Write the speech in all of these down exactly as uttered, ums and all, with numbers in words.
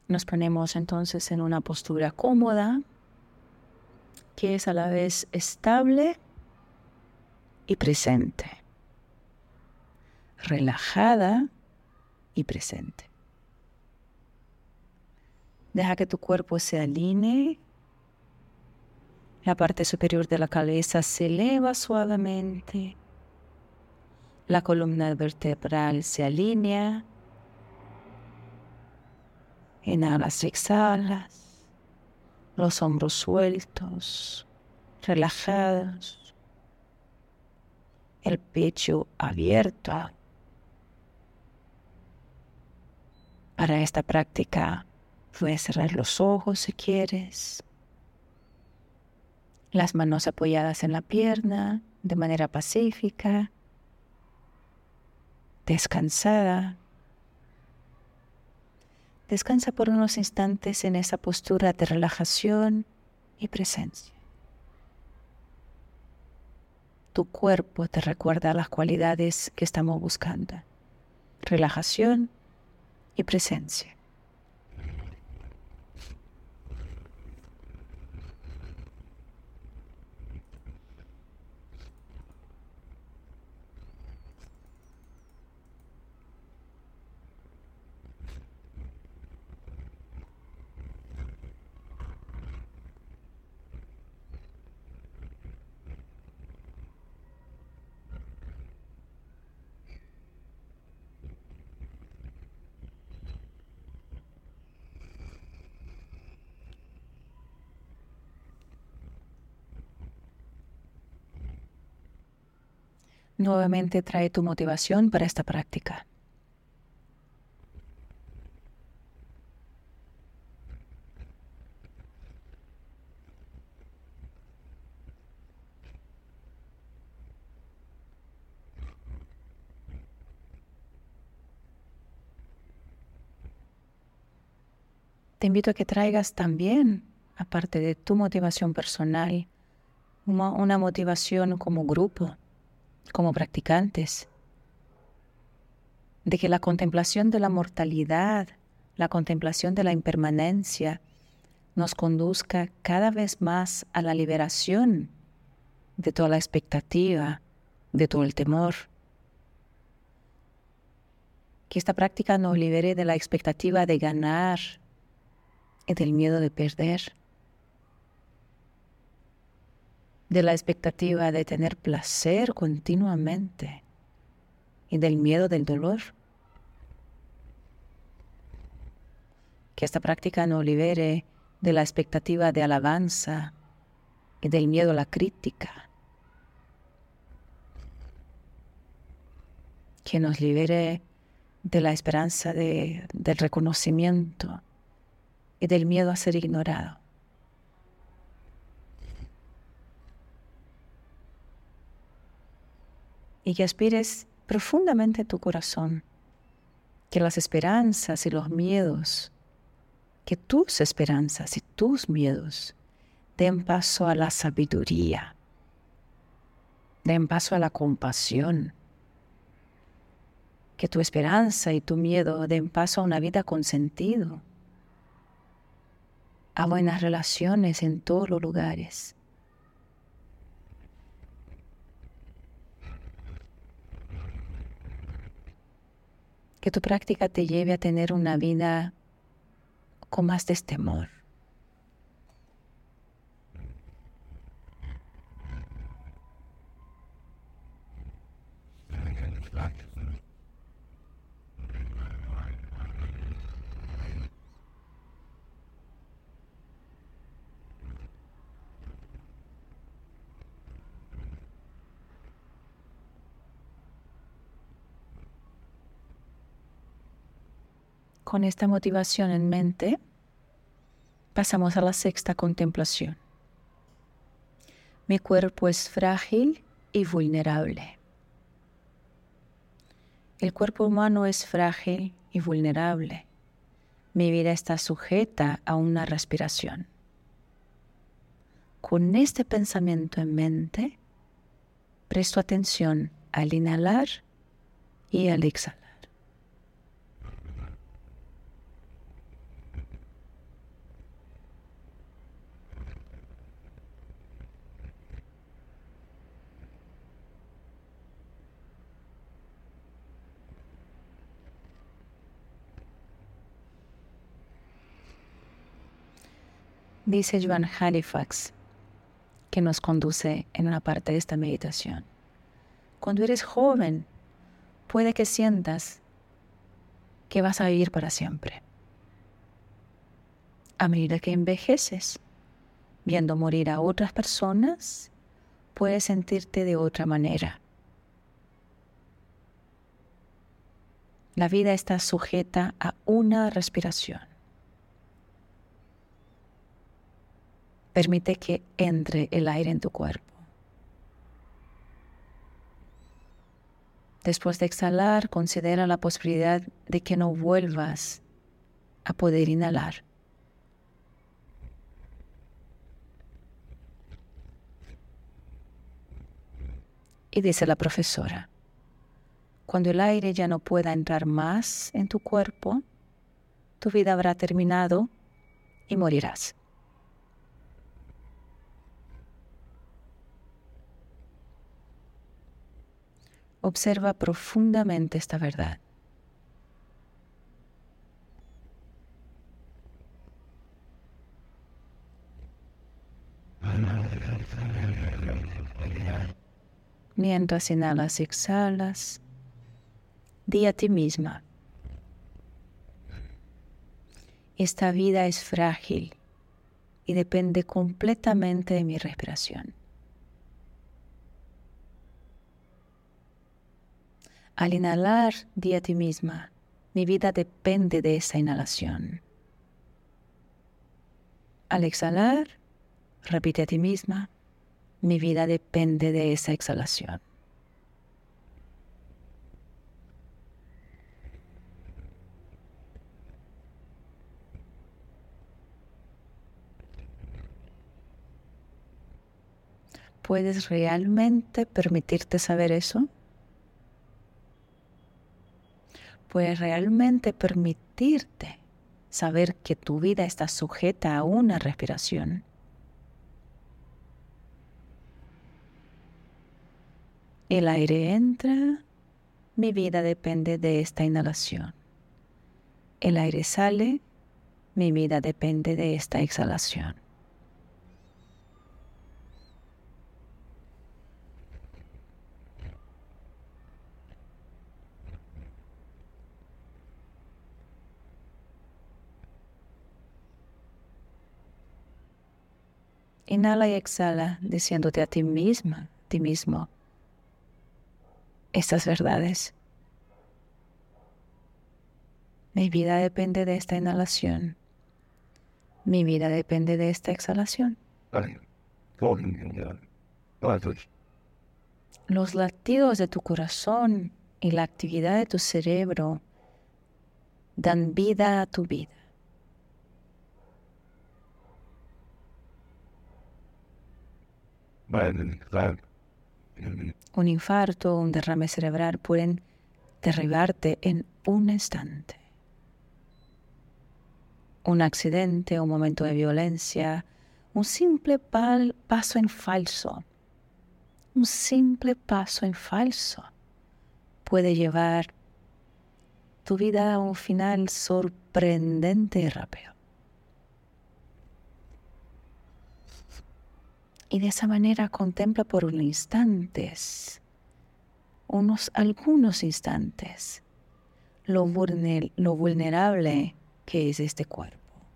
Nos ponemos entonces en una postura cómoda, que es a la vez estable y presente, relajada y presente. Deja que tu cuerpo se alinee, la parte superior de la cabeza se eleva suavemente, la columna vertebral se alinea, inhalas y exhalas, los hombros sueltos, relajados, el pecho abierto. Para esta práctica puedes cerrar los ojos si quieres, las manos apoyadas en la pierna de manera pacífica, descansada. Descansa por unos instantes en esa postura de relajación y presencia. Tu cuerpo te recuerda las cualidades que estamos buscando: relajación y presencia. Nuevamente trae tu motivación para esta práctica. Te invito a que traigas también, aparte de tu motivación personal, una, una motivación como grupo, como practicantes, de que la contemplación de la mortalidad, la contemplación de la impermanencia, nos conduzca cada vez más a la liberación de toda la expectativa, de todo el temor. Que esta práctica nos libere de la expectativa de ganar y del miedo de perder, de la expectativa de tener placer continuamente y del miedo del dolor. Que esta práctica nos libere de la expectativa de alabanza y del miedo a la crítica. Que nos libere de la esperanza de, del reconocimiento y del miedo a ser ignorado. Y que aspires profundamente en tu corazón, que las esperanzas y los miedos, que tus esperanzas y tus miedos den paso a la sabiduría, den paso a la compasión, que tu esperanza y tu miedo den paso a una vida con sentido, a buenas relaciones en todos los lugares. Que tu práctica te lleve a tener una vida con más destemor. Con esta motivación en mente, pasamos a la sexta contemplación. Mi cuerpo es frágil y vulnerable. El cuerpo humano es frágil y vulnerable. Mi vida está sujeta a una respiración. Con este pensamiento en mente, presto atención al inhalar y al exhalar. Dice Joan Halifax, que nos conduce en una parte de esta meditación. Cuando eres joven, puede que sientas que vas a vivir para siempre. A medida que envejeces, viendo morir a otras personas, puedes sentirte de otra manera. La vida está sujeta a una respiración. Permite que entre el aire en tu cuerpo. Después de exhalar, considera la posibilidad de que no vuelvas a poder inhalar. Y dice la profesora, cuando el aire ya no pueda entrar más en tu cuerpo, tu vida habrá terminado y morirás. Observa profundamente esta verdad. Mientras inhalas y exhalas, di a ti misma, esta vida es frágil y depende completamente de mi respiración. Al inhalar, di a ti misma, mi vida depende de esa inhalación. Al exhalar, repite a ti misma, mi vida depende de esa exhalación. ¿Puedes realmente permitirte saber eso? ¿Puedes realmente permitirte saber que tu vida está sujeta a una respiración? El aire entra, mi vida depende de esta inhalación. El aire sale, mi vida depende de esta exhalación. Inhala y exhala diciéndote a ti misma, a ti mismo, estas verdades. Mi vida depende de esta inhalación. Mi vida depende de esta exhalación. Los latidos de tu corazón y la actividad de tu cerebro dan vida a tu vida. Un infarto o un derrame cerebral pueden derribarte en un instante. Un accidente, un momento de violencia, un simple pal- paso en falso, un simple paso en falso puede llevar tu vida a un final sorprendente y rápido. Y de esa manera contempla por unos instantes, unos algunos instantes, lo, vulner, lo vulnerable que es este cuerpo.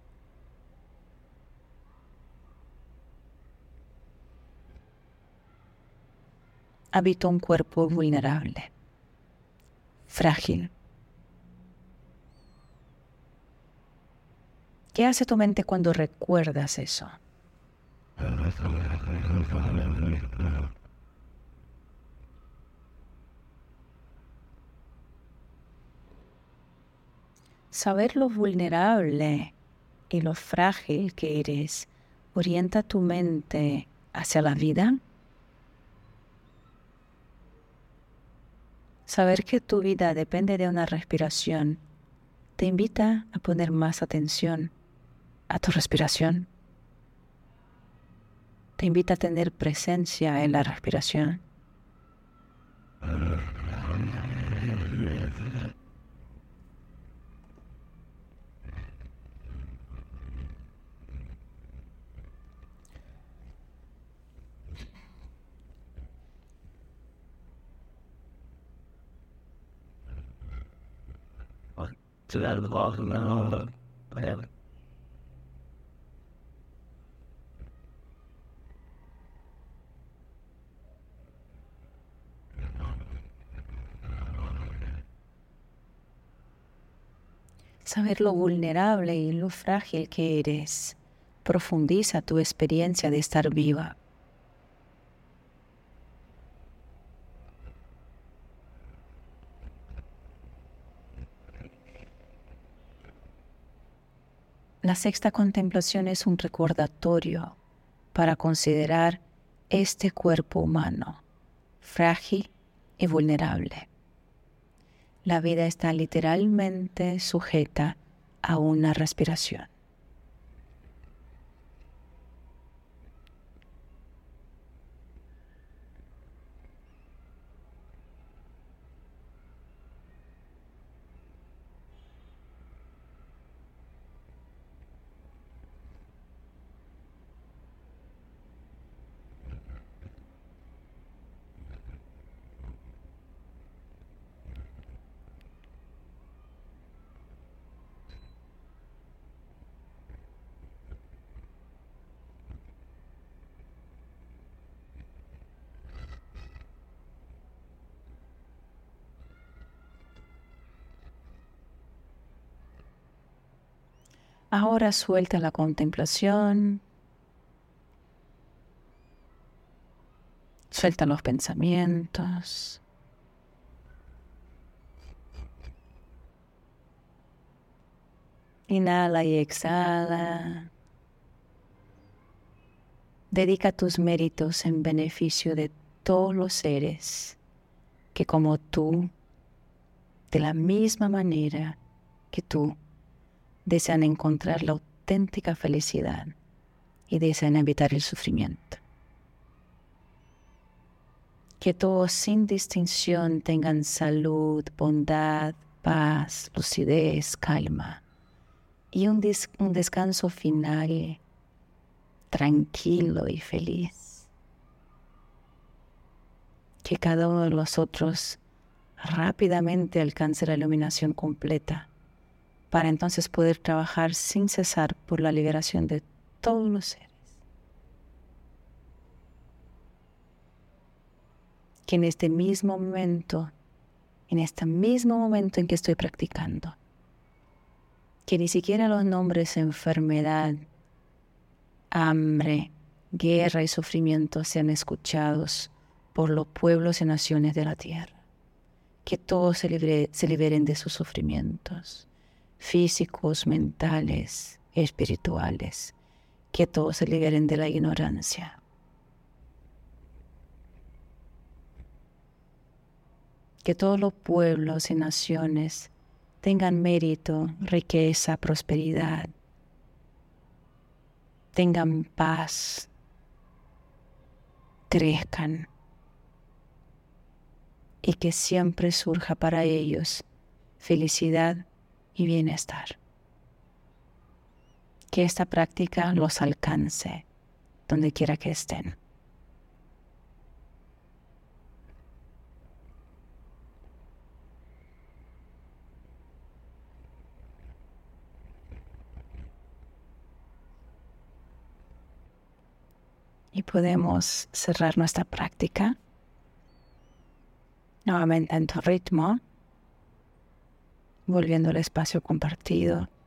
Habita un cuerpo vulnerable, frágil. ¿Qué hace tu mente cuando recuerdas eso? Saber lo vulnerable y lo frágil que eres orienta tu mente hacia la vida. Saber que tu vida depende de una respiración te invita a poner más atención a tu respiración. Te invita a tener presencia en la respiración. Saber lo vulnerable y lo frágil que eres profundiza tu experiencia de estar viva. La sexta contemplación es un recordatorio para considerar este cuerpo humano, frágil y vulnerable. La vida está literalmente sujeta a una respiración. Ahora suelta la contemplación, suelta los pensamientos. Inhala y exhala. Dedica tus méritos en beneficio de todos los seres que como tú, de la misma manera que tú, desean encontrar la auténtica felicidad y desean evitar el sufrimiento. Que todos sin distinción tengan salud, bondad, paz, lucidez, calma y un, des- un descanso final tranquilo y feliz. Que cada uno de los otros rápidamente alcance la iluminación completa para entonces poder trabajar sin cesar por la liberación de todos los seres. Que en este mismo momento, en este mismo momento en que estoy practicando, que ni siquiera los nombres enfermedad, hambre, guerra y sufrimiento sean escuchados por los pueblos y naciones de la tierra. Que todos se, libre, se liberen de sus sufrimientos físicos, mentales, espirituales. Que todos se liberen de la ignorancia. Que todos los pueblos y naciones tengan mérito, riqueza, prosperidad, tengan paz, crezcan y que siempre surja para ellos felicidad y bienestar. Que esta práctica los alcance donde quiera que estén. Y podemos cerrar nuestra práctica nuevamente en tu ritmo, volviendo al espacio compartido.